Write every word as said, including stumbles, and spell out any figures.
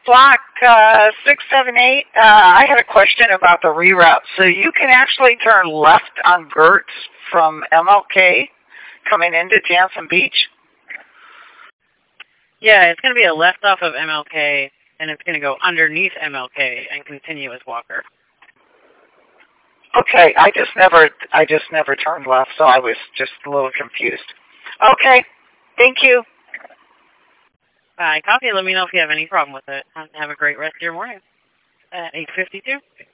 block uh, six seven eight. Uh, I had a question about the reroute. So you can actually turn left on Gertz from M L K coming into Jansen Beach? Yeah, it's going to be a left off of M L K, and it's going to go underneath M L K and continue as Walker. Okay, I just never, I just never turned left, so I was just a little confused. Okay, thank you. Bye. Copy. Let me know if you have any problem with it. Have a great rest of your morning at eight fifty-two.